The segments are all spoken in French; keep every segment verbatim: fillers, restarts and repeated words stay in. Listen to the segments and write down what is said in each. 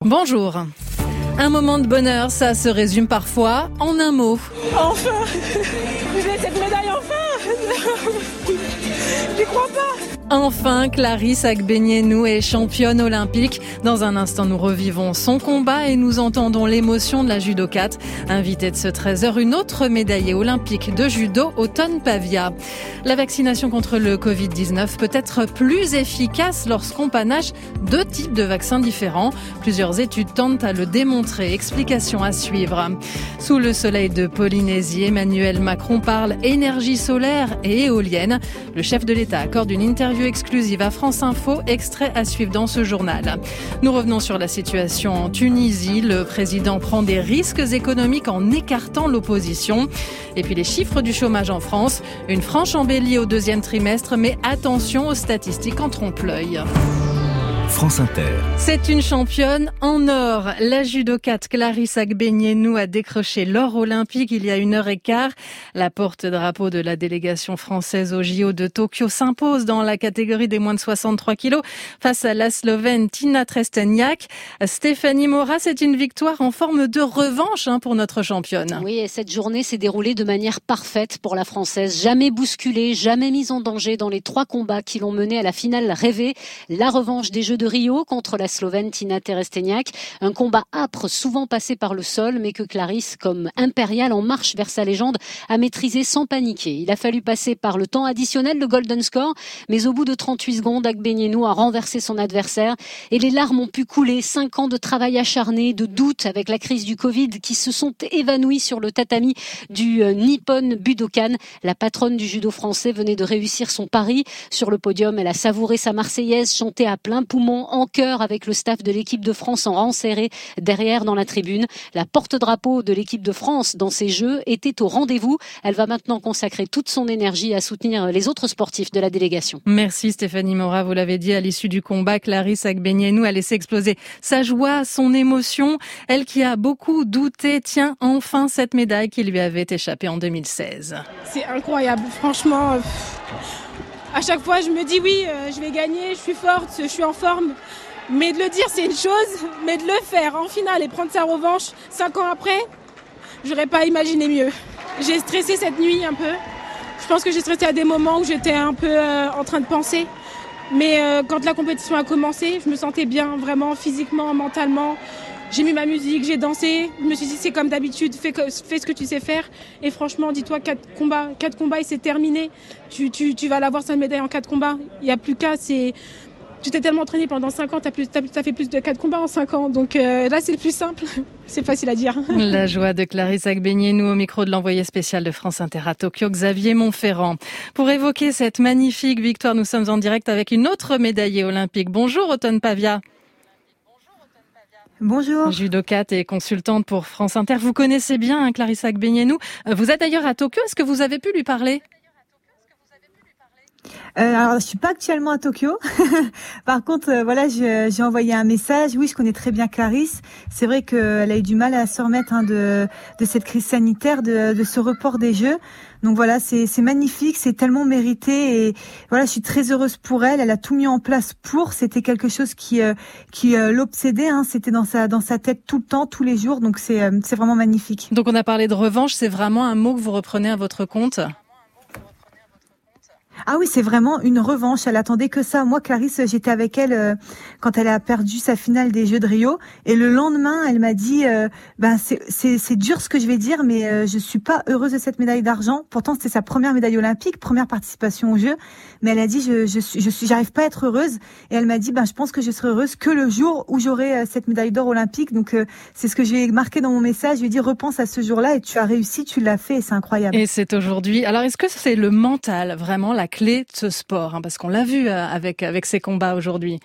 Bonjour. Un moment de bonheur, ça se résume parfois en un mot. Enfin, j'ai cette médaille enfin. J'y crois pas. Enfin, Clarisse Agbenienou est championne olympique. Dans un instant, nous revivons son combat et nous entendons l'émotion de la judokate. Invitée de ce treize heures, une autre médaillée olympique de judo, Autonne Pavia. La vaccination contre le covid dix-neuf peut être plus efficace lorsqu'on panache deux types de vaccins différents. Plusieurs études tentent à le démontrer. Explication à suivre. Sous le soleil de Polynésie, Emmanuel Macron parle énergie solaire et éolienne. Le chef de l'État accorde une interview exclusive à France Info, extrait à suivre dans ce journal. Nous revenons sur la situation en Tunisie. Le président prend des risques économiques en écartant l'opposition. Et puis les chiffres du chômage en France. Une franche embellie au deuxième trimestre, mais attention aux statistiques en trompe-l'œil. France Inter. C'est une championne en or. La judokate Clarisse Agbenienou a décroché l'or olympique il y a une heure et quart. La porte-drapeau de la délégation française au J O de Tokyo s'impose dans la catégorie des moins de soixante-trois kilos face à la Slovène Tina Tresteniak. Stéphanie Mora, c'est une victoire en forme de revanche hein, pour notre championne. Oui, et cette journée s'est déroulée de manière parfaite pour la Française. Jamais bousculée, jamais mise en danger dans les trois combats qui l'ont menée à la finale rêvée. La revanche des Jeux de Rio contre la Slovène Tina Tresteniak. Un combat âpre, souvent passé par le sol, mais que Clarisse, comme impériale en marche vers sa légende, a maîtrisé sans paniquer. Il a fallu passer par le temps additionnel, le golden score, mais au bout de trente-huit secondes, Agbenienou a renversé son adversaire et les larmes ont pu couler. Cinq ans de travail acharné, de doute avec la crise du Covid qui se sont évanouis sur le tatami du Nippon Budokan. La patronne du judo français venait de réussir son pari. Sur le podium, elle a savouré sa Marseillaise, chantée à plein poumon, en chœur avec le staff de l'équipe de France en rang serré derrière dans la tribune. La porte-drapeau de l'équipe de France dans ces Jeux était au rendez-vous. Elle va maintenant consacrer toute son énergie à soutenir les autres sportifs de la délégation. Merci Stéphanie Mora, vous l'avez dit, à l'issue du combat, Clarisse Agbenienou a laissé exploser sa joie, son émotion. Elle qui a beaucoup douté, tient enfin cette médaille qui lui avait échappé en deux mille seize. C'est incroyable, franchement. À chaque fois, je me dis oui, euh, je vais gagner, je suis forte, je suis en forme. Mais de le dire, c'est une chose, mais de le faire en finale et prendre sa revanche cinq ans après, j'aurais pas imaginé mieux. J'ai stressé cette nuit un peu. Je pense que j'ai stressé à des moments où j'étais un peu euh, en train de penser. Mais euh, quand la compétition a commencé, je me sentais bien, vraiment physiquement, mentalement. J'ai mis ma musique, j'ai dansé. Je me suis dit, c'est comme d'habitude, fais, fais ce que tu sais faire. Et franchement, dis-toi, quatre combats, quatre combats et c'est terminé. Tu, tu, tu vas l'avoir cette médaille en quatre combats. Il n'y a plus qu'à. C'est... Tu t'es tellement entraîné pendant cinq ans, tu as fait plus de quatre combats en cinq ans. Donc euh, là, c'est le plus simple. C'est facile à dire. La joie de Clarisse Agbenienou au micro de l'envoyé spécial de France Inter à Tokyo, Xavier Montferrand. Pour évoquer cette magnifique victoire, nous sommes en direct avec une autre médaillée olympique. Bonjour, Autonne Pavia. Bonjour. Judokate et consultante pour France Inter. Vous connaissez bien hein, Clarisse Agbenienou. Vous êtes d'ailleurs à Tokyo. Est-ce que vous avez pu lui parler ? Euh, alors, je suis pas actuellement à Tokyo. Par contre, euh, voilà, je, j'ai envoyé un message. Oui, je connais très bien Clarisse. C'est vrai qu'elle a eu du mal à se remettre hein, de, de cette crise sanitaire, de, de ce report des Jeux. Donc voilà, c'est, c'est magnifique, c'est tellement mérité et voilà, je suis très heureuse pour elle. Elle a tout mis en place pour. C'était quelque chose qui, euh, qui euh, l'obsédait. Hein. C'était dans sa, dans sa tête tout le temps, tous les jours. Donc c'est, euh, c'est vraiment magnifique. Donc on a parlé de revanche. C'est vraiment un mot que vous reprenez à votre compte ? Ah oui, c'est vraiment une revanche. Elle attendait que ça. Moi, Clarisse, j'étais avec elle euh, quand elle a perdu sa finale des Jeux de Rio. Et le lendemain, elle m'a dit, euh, ben c'est, c'est, c'est dur ce que je vais dire, mais euh, je suis pas heureuse de cette médaille d'argent. Pourtant, c'était sa première médaille olympique, première participation aux Jeux. Mais elle a dit, je, je suis, je suis, j'arrive pas à être heureuse. Et elle m'a dit, ben je pense que je serai heureuse que le jour où j'aurai euh, cette médaille d'or olympique. Donc euh, c'est ce que j'ai marqué dans mon message. Je lui ai dit, repense à ce jour-là et tu as réussi, tu l'as fait et c'est incroyable. Et c'est aujourd'hui. Alors, est-ce que c'est le mental vraiment la clé de ce sport, hein, parce qu'on l'a vu avec avec ces combats aujourd'hui.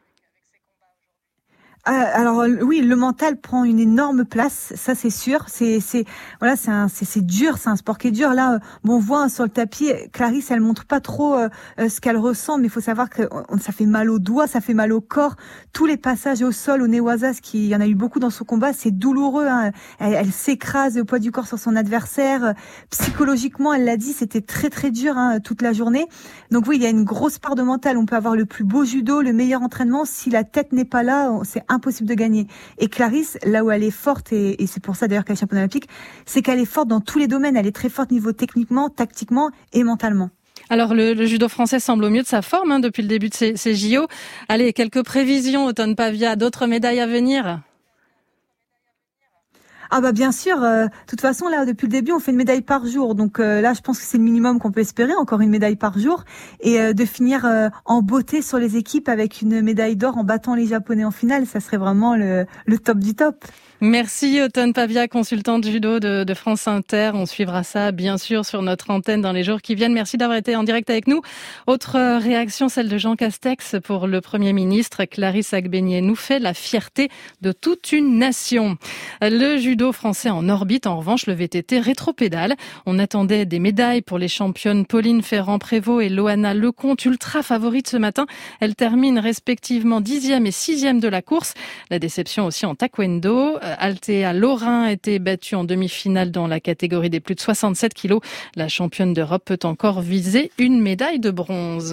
Euh, alors oui, le mental prend une énorme place, ça c'est sûr. C'est c'est voilà, c'est un c'est c'est dur, c'est un sport qui est dur. Là, bon, on voit hein, sur le tapis, Clarisse, elle montre pas trop euh, ce qu'elle ressent, mais il faut savoir que ça fait mal aux doigts, ça fait mal au corps. Tous les passages au sol, au Newaza, qui il y en a eu beaucoup dans son combat, c'est douloureux. Hein. Elle, elle s'écrase au poids du corps sur son adversaire. Psychologiquement, elle l'a dit, c'était très très dur hein, toute la journée. Donc oui, il y a une grosse part de mental. On peut avoir le plus beau judo, le meilleur entraînement, si la tête n'est pas là, c'est impossible impossible de gagner. Et Clarisse, là où elle est forte, et, et c'est pour ça d'ailleurs qu'elle est championne olympique, c'est qu'elle est forte dans tous les domaines. Elle est très forte niveau techniquement, tactiquement et mentalement. Alors le, le judo français semble au mieux de sa forme hein, depuis le début de ces, ces J O. Allez, quelques prévisions, Othone Pavia, d'autres médailles à venir ? Ah bah bien sûr, euh, de toute façon là depuis le début on fait une médaille par jour, donc euh, là je pense que c'est le minimum qu'on peut espérer, encore une médaille par jour, et euh, de finir euh, en beauté sur les équipes avec une médaille d'or en battant les Japonais en finale, ça serait vraiment le, le top du top. Merci Othone Pavia, consultante judo de, de France Inter. On suivra ça bien sûr sur notre antenne dans les jours qui viennent. Merci d'avoir été en direct avec nous. Autre réaction, celle de Jean Castex pour le Premier ministre. Clarisse Agbenienou nous fait la fierté de toute une nation. Le judo français en orbite, en revanche, le V T T rétropédale. On attendait des médailles pour les championnes Pauline Ferrand-Prévot et Loana Lecomte, ultra favorites ce matin. Elles terminent respectivement dixième et sixième de la course. La déception aussi en taekwondo. Althea Lorrain a été battue en demi-finale dans la catégorie des plus de soixante-sept kilos. La championne d'Europe peut encore viser une médaille de bronze.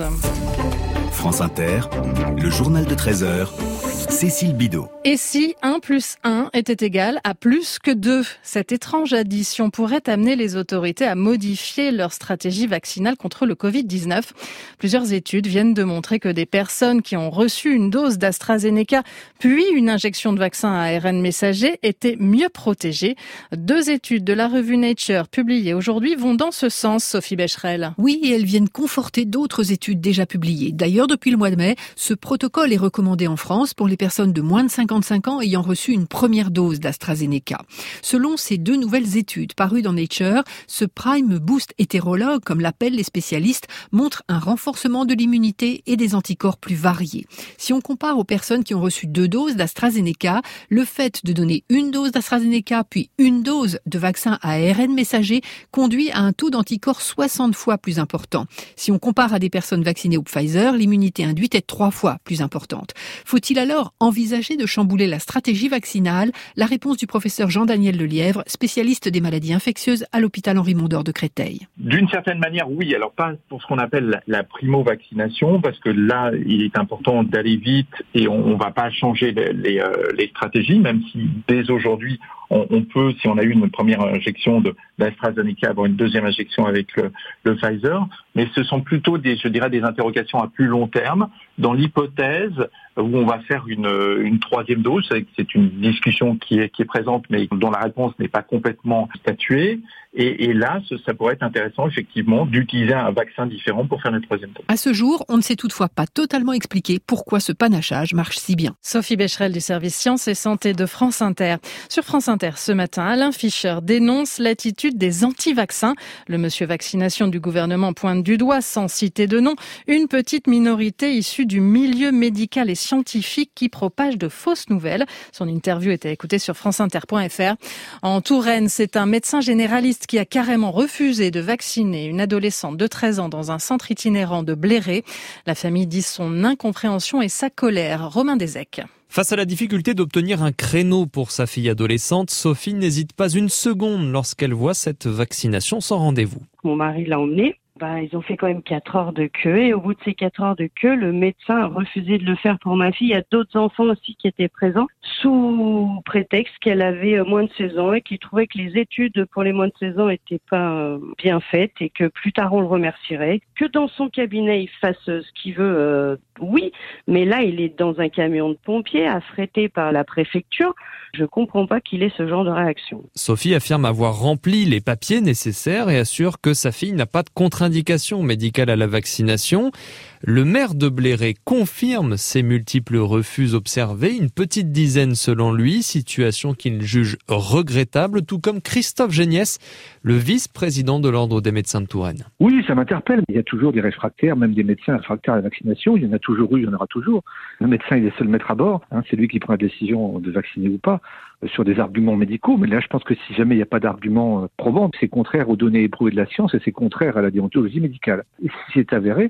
France Inter, le journal de treize heures. Cécile Bidot. Et si un plus un était égal à plus que deux? Cette étrange addition pourrait amener les autorités à modifier leur stratégie vaccinale contre le covid dix-neuf. Plusieurs études viennent de montrer que des personnes qui ont reçu une dose d'AstraZeneca puis une injection de vaccin à A R N messager étaient mieux protégées. Deux études de la revue Nature publiées aujourd'hui vont dans ce sens, Sophie Becherel. Oui, et elles viennent conforter d'autres études déjà publiées. D'ailleurs, depuis le mois de mai, ce protocole est recommandé en France pour les personnes de moins de cinquante-cinq ans ayant reçu une première dose d'AstraZeneca. Selon ces deux nouvelles études parues dans Nature, ce Prime Boost hétérologue, comme l'appellent les spécialistes, montre un renforcement de l'immunité et des anticorps plus variés. Si on compare aux personnes qui ont reçu deux doses d'AstraZeneca, le fait de donner une dose d'AstraZeneca puis une dose de vaccin à A R N messager conduit à un taux d'anticorps soixante fois plus important. Si on compare à des personnes vaccinées au Pfizer, l'immunité induite est trois fois plus importante. Faut-il alors envisager de chambouler la stratégie vaccinale? La réponse du professeur Jean-Daniel Lelièvre, spécialiste des maladies infectieuses à l'hôpital Henri Mondor de Créteil. D'une certaine manière, oui. Alors pas pour ce qu'on appelle la primo-vaccination, parce que là, il est important d'aller vite et on ne va pas changer les, les, euh, les stratégies, même si dès aujourd'hui, on, on peut, si on a eu une première injection de, d'AstraZeneca, avoir une deuxième injection avec le, le Pfizer. Mais ce sont plutôt des, je dirais, des interrogations à plus long terme, dans l'hypothèse où on va faire une, une troisième dose. C'est une discussion qui est, qui est présente, mais dont la réponse n'est pas complètement statuée. Et, et là, ça pourrait être intéressant, effectivement, d'utiliser un vaccin différent pour faire une troisième dose. À ce jour, on ne sait toutefois pas totalement expliquer pourquoi ce panachage marche si bien. Sophie Becherel du service Sciences et Santé de France Inter. Sur France Inter, ce matin, Alain Fischer dénonce l'attitude des anti-vaccins. Le monsieur vaccination du gouvernement pointe du doigt, sans citer de nom, une petite minorité issue du milieu médical et scientifique qui propage de fausses nouvelles. Son interview était écoutée sur franceinter point f r. En Touraine, c'est un médecin généraliste qui a carrément refusé de vacciner une adolescente de treize ans dans un centre itinérant de Bléré. La famille dit son incompréhension et sa colère. Romain Desec. Face à la difficulté d'obtenir un créneau pour sa fille adolescente, Sophie n'hésite pas une seconde lorsqu'elle voit cette vaccination sans rendez-vous. Mon mari l'a emmenée. Bah, ils ont fait quand même quatre heures de queue et au bout de ces quatre heures de queue, le médecin a refusé de le faire pour ma fille. Il y a d'autres enfants aussi qui étaient présents sous prétexte qu'elle avait moins de seize ans et qu'il trouvait que les études pour les moins de seize ans n'étaient pas bien faites et que plus tard on le remercierait. Que dans son cabinet il fasse ce qu'il veut, euh, oui, mais là il est dans un camion de pompiers affrété par la préfecture. Je comprends pas qu'il ait ce genre de réaction. Sophie affirme avoir rempli les papiers nécessaires et assure que sa fille n'a pas de contre-indication médicale à la vaccination. Le maire de Bléré confirme ces multiples refus observés, une petite dizaine selon lui, situation qu'il juge regrettable, tout comme Christophe Géniès, le vice-président de l'Ordre des médecins de Touraine. Oui, ça m'interpelle. Il y a toujours des réfractaires, même des médecins réfractaires à la vaccination. Il y en a toujours eu, il y en aura toujours. Le médecin, il est seul maître à bord. Hein, c'est lui qui prend la décision de vacciner ou pas, euh, sur des arguments médicaux. Mais là, je pense que si jamais il n'y a pas d'arguments euh, probants, c'est contraire aux données éprouvées de la science et c'est contraire à la déontologie médicale. Et si c'est avéré,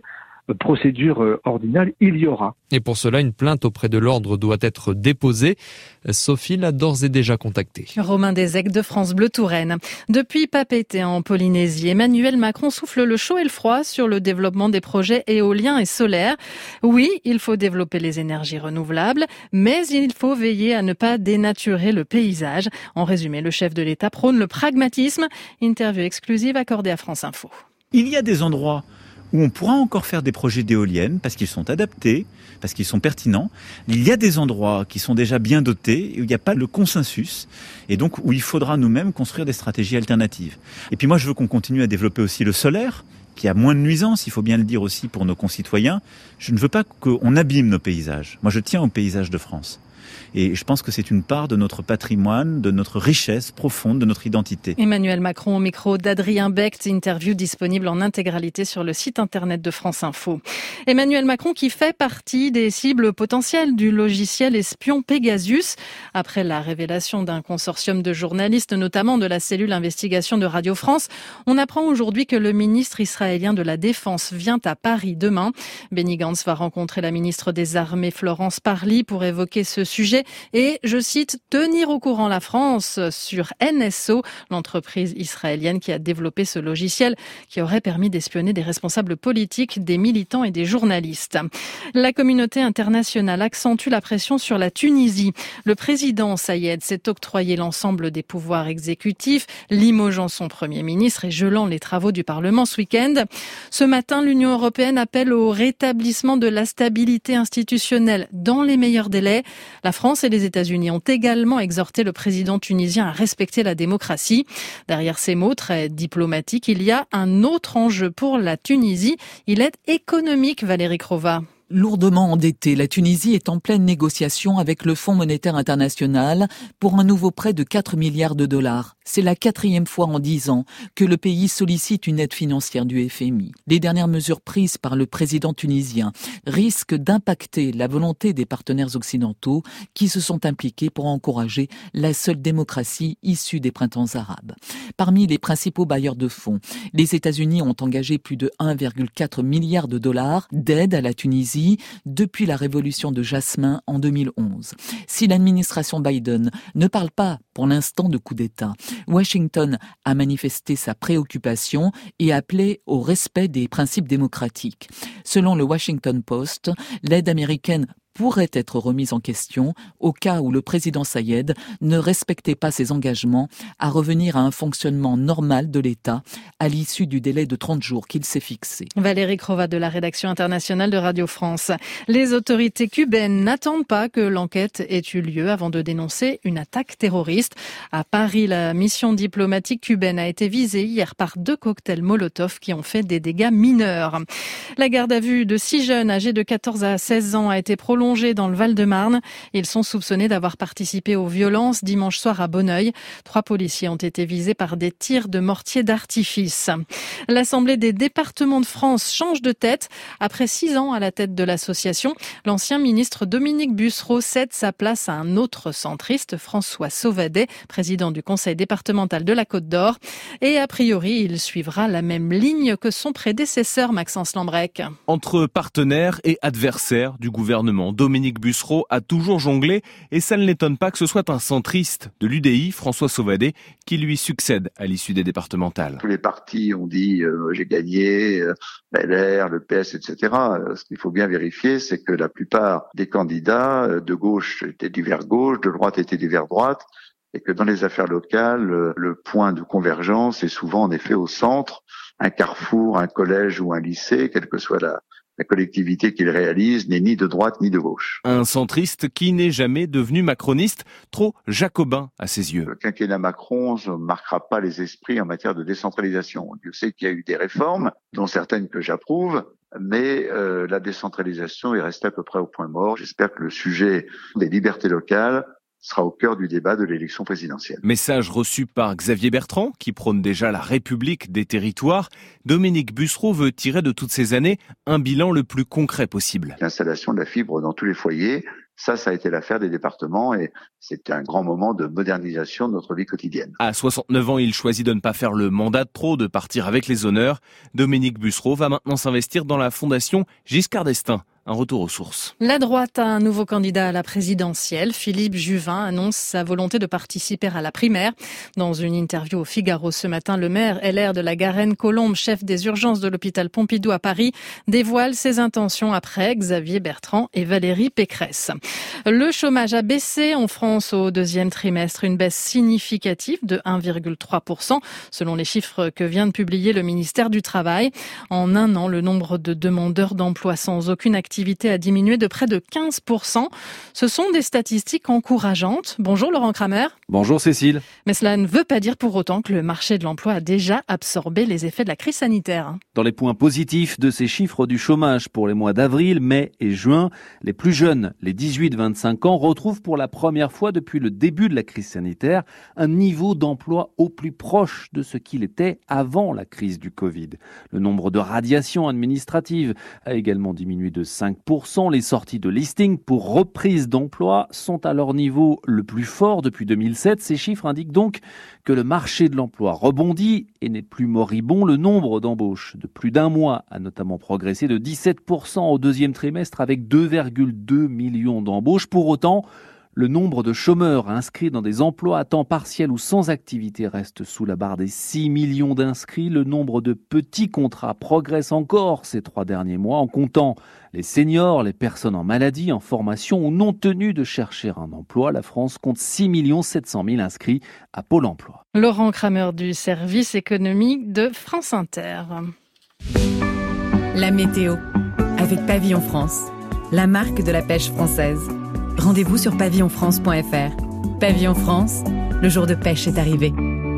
procédure ordinale, il y aura. Et pour cela, une plainte auprès de l'ordre doit être déposée. Sophie l'a d'ores et déjà contacté. Romain Desec de France Bleu Touraine. Depuis Papeete en Polynésie, Emmanuel Macron souffle le chaud et le froid sur le développement des projets éoliens et solaires. Oui, il faut développer les énergies renouvelables, mais il faut veiller à ne pas dénaturer le paysage. En résumé, le chef de l'État prône le pragmatisme. Interview exclusive accordée à France Info. Il y a des endroits où on pourra encore faire des projets d'éoliennes parce qu'ils sont adaptés, parce qu'ils sont pertinents. Il y a des endroits qui sont déjà bien dotés, où il n'y a pas le consensus, et donc où il faudra nous-mêmes construire des stratégies alternatives. Et puis moi, je veux qu'on continue à développer aussi le solaire, qui a moins de nuisances, il faut bien le dire aussi pour nos concitoyens. Je ne veux pas qu'on abîme nos paysages. Moi, je tiens aux paysages de France. Et je pense que c'est une part de notre patrimoine, de notre richesse profonde, de notre identité. Emmanuel Macron au micro d'Adrien Becht, interview disponible en intégralité sur le site internet de France Info. Emmanuel Macron qui fait partie des cibles potentielles du logiciel espion Pegasus. Après la révélation d'un consortium de journalistes, notamment de la cellule investigation de Radio France, on apprend aujourd'hui que le ministre israélien de la Défense vient à Paris demain. Benny Gantz va rencontrer la ministre des Armées Florence Parly pour évoquer ce sujet. Et, je cite, tenir au courant la France sur N S O, l'entreprise israélienne qui a développé ce logiciel qui aurait permis d'espionner des responsables politiques, des militants et des journalistes. La communauté internationale accentue la pression sur la Tunisie. Le président Saïed s'est octroyé l'ensemble des pouvoirs exécutifs, limogeant son premier ministre et gelant les travaux du Parlement ce week-end. Ce matin, l'Union européenne appelle au rétablissement de la stabilité institutionnelle dans les meilleurs délais. La France et les États-Unis ont également exhorté le président tunisien à respecter la démocratie. Derrière ces mots très diplomatiques, il y a un autre enjeu pour la Tunisie. Il est économique, Valérie Crova. Lourdement endettée, la Tunisie est en pleine négociation avec le Fonds monétaire international pour un nouveau prêt de quatre milliards de dollars. C'est la quatrième fois en dix ans que le pays sollicite une aide financière du F M I. Les dernières mesures prises par le président tunisien risquent d'impacter la volonté des partenaires occidentaux qui se sont impliqués pour encourager la seule démocratie issue des printemps arabes. Parmi les principaux bailleurs de fonds, les États-Unis ont engagé plus de un virgule quatre milliard de dollars d'aide à la Tunisie depuis la révolution de Jasmin en deux mille onze. Si l'administration Biden ne parle pas pour l'instant de coup d'État, Washington a manifesté sa préoccupation et appelé au respect des principes démocratiques. Selon le Washington Post, l'aide américaine pourrait être remise en question au cas où le président Saïed ne respectait pas ses engagements à revenir à un fonctionnement normal de l'État à l'issue du délai de trente jours qu'il s'est fixé. Valérie Crova de la rédaction internationale de Radio France. Les autorités cubaines n'attendent pas que l'enquête ait eu lieu avant de dénoncer une attaque terroriste. À Paris, la mission diplomatique cubaine a été visée hier par deux cocktails Molotov qui ont fait des dégâts mineurs. La garde à vue de six jeunes âgés de quatorze à seize ans a été prolongée dans le Val-de-Marne. Ils sont soupçonnés d'avoir participé aux violences dimanche soir à Bonneuil. Trois policiers ont été visés par des tirs de mortier d'artifice. L'Assemblée des départements de France change de tête. Après six ans à la tête de l'association, l'ancien ministre Dominique Bussereau cède sa place à un autre centriste, François Sauvadet, président du conseil départemental de la Côte d'Or. Et a priori, il suivra la même ligne que son prédécesseur, Maxence Lambrec. Entre partenaires et adversaires du gouvernement, Dominique Bussereau a toujours jonglé et ça ne l'étonne pas que ce soit un centriste de l'U D I, François Sauvadet, qui lui succède à l'issue des départementales. Tous les partis ont dit euh, j'ai gagné, euh, L R, le P S, et cetera. Euh, ce qu'il faut bien vérifier, c'est que la plupart des candidats euh, de gauche étaient du vert gauche, de droite étaient du vert droite, et que dans les affaires locales, euh, le point de convergence est souvent en effet au centre, un carrefour, un collège ou un lycée, quelle que soit la La collectivité qu'il réalise n'est ni de droite ni de gauche. Un centriste qui n'est jamais devenu macroniste, trop jacobin à ses yeux. Le quinquennat Macron ne marquera pas les esprits en matière de décentralisation. Dieu sait qu'il y a eu des réformes, dont certaines que j'approuve, mais euh, la décentralisation est restée à peu près au point mort. J'espère que le sujet des libertés locales sera au cœur du débat de l'élection présidentielle. Message reçu par Xavier Bertrand, qui prône déjà la République des territoires. Dominique Bussereau veut tirer de toutes ces années un bilan le plus concret possible. L'installation de la fibre dans tous les foyers, Ça, ça a été l'affaire des départements et c'était un grand moment de modernisation de notre vie quotidienne. À soixante-neuf ans, il choisit de ne pas faire le mandat de trop, de partir avec les honneurs. Dominique Bussereau va maintenant s'investir dans la fondation Giscard d'Estaing. Un retour aux sources. La droite a un nouveau candidat à la présidentielle. Philippe Juvin annonce sa volonté de participer à la primaire. Dans une interview au Figaro ce matin, le maire L R de la Garenne-Colombes, chef des urgences de l'hôpital Pompidou à Paris, dévoile ses intentions après Xavier Bertrand et Valérie Pécresse. Le chômage a baissé en France au deuxième trimestre, une baisse significative de un virgule trois pour cent selon les chiffres que vient de publier le ministère du Travail. En un an, le nombre de demandeurs d'emploi sans aucune activité a diminué de près de quinze pour cent. Ce sont des statistiques encourageantes. Bonjour Laurent Kramer. Bonjour Cécile. Mais cela ne veut pas dire pour autant que le marché de l'emploi a déjà absorbé les effets de la crise sanitaire. Dans les points positifs de ces chiffres du chômage pour les mois d'avril, mai et juin, les plus jeunes, les dix-huit vingt-cinq ans, retrouvent pour la première fois depuis le début de la crise sanitaire un niveau d'emploi au plus proche de ce qu'il était avant la crise du Covid. Le nombre de radiations administratives a également diminué de cinq pour cent. Les sorties de listing pour reprise d'emploi sont à leur niveau le plus fort depuis deux mille sept. Ces chiffres indiquent donc que le marché de l'emploi rebondit et n'est plus moribond. Le nombre d'embauches de plus d'un mois a notamment progressé de dix-sept pour cent au deuxième trimestre avec deux virgule deux millions d'embauches. Pour autant, le nombre de chômeurs inscrits dans des emplois à temps partiel ou sans activité reste sous la barre des six millions d'inscrits. Le nombre de petits contrats progresse encore ces trois derniers mois en comptant les seniors, les personnes en maladie, en formation ou non tenues de chercher un emploi. La France compte six millions sept cent mille inscrits à Pôle emploi. Laurent Kramer du service économique de France Inter. La météo avec Pavillon France, la marque de la pêche française. Rendez-vous sur pavillon france point f r. Pavillon France, le jour de pêche est arrivé.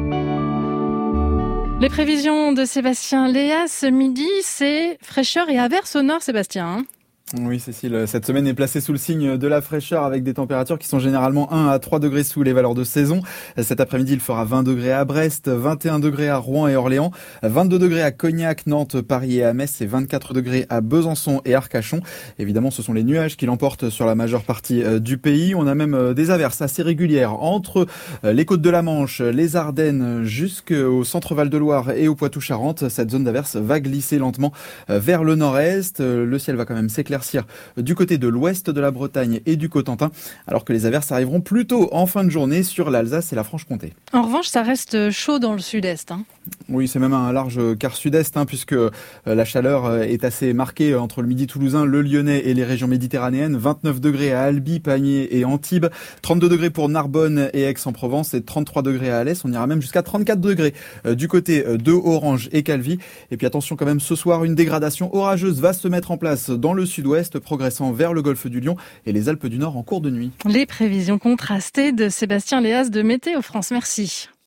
Les prévisions de Sébastien Léa ce midi, c'est fraîcheur et averse au nord, Sébastien. Hein Oui, Cécile, cette semaine est placée sous le signe de la fraîcheur avec des températures qui sont généralement un à trois degrés sous les valeurs de saison. Cet après-midi, il fera vingt degrés à Brest, vingt et un degrés à Rouen et Orléans, vingt-deux degrés à Cognac, Nantes, Paris et à Metz et vingt-quatre degrés à Besançon et Arcachon. Évidemment, ce sont les nuages qui l'emportent sur la majeure partie du pays. On a même des averses assez régulières entre les côtes de la Manche, les Ardennes, jusqu'au centre Val-de-Loire et au Poitou-Charentes. Cette zone d'averse va glisser lentement vers le nord-est. Le ciel va quand même s'éclaircir du côté de l'ouest de la Bretagne et du Cotentin, alors que les averses arriveront plutôt en fin de journée sur l'Alsace et la Franche-Comté. En revanche, ça reste chaud dans le sud-est. Hein. Oui, c'est même un large quart sud-est, hein, puisque la chaleur est assez marquée entre le midi toulousain, le lyonnais et les régions méditerranéennes. vingt-neuf degrés à Albi, Pamiers et Antibes, trente-deux degrés pour Narbonne et Aix-en-Provence et trente-trois degrés à Alès. On ira même jusqu'à trente-quatre degrés du côté de Orange et Calvi. Et puis attention quand même, ce soir, une dégradation orageuse va se mettre en place dans le sud-ouest, progressant vers le golfe du Lion et les Alpes du Nord en cours de nuit. Les prévisions contrastées de Sébastien Léas de Météo France. Merci.